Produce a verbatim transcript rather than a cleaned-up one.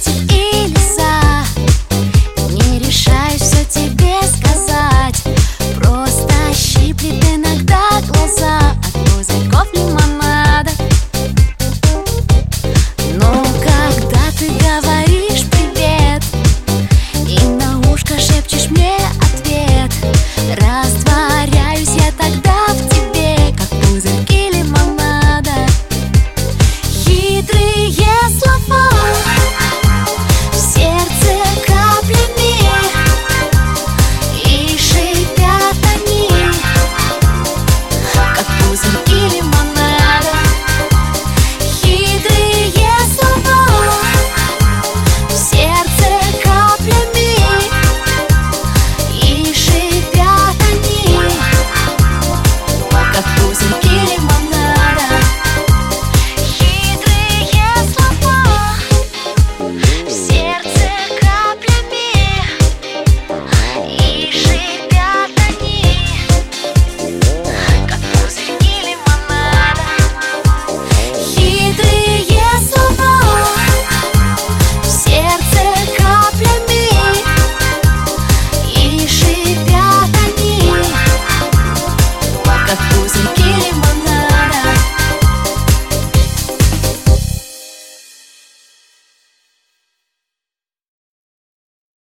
портит и леса. Не решаюсь все тебе сказать, просто щиплет иногда глаза от пузырьков лимонада. Но когда ты говоришь привет и на ушко шепчешь мне ответ, растворяюсь я тогда в тебе, как пузырьки лимонада. Хитрые слова в сердце каплями, и шипят они, как пузырьки лимонада. Хитрые слова в сердце каплями, и шипят они, как пузырьки лимонада. Хитрые слова в сердце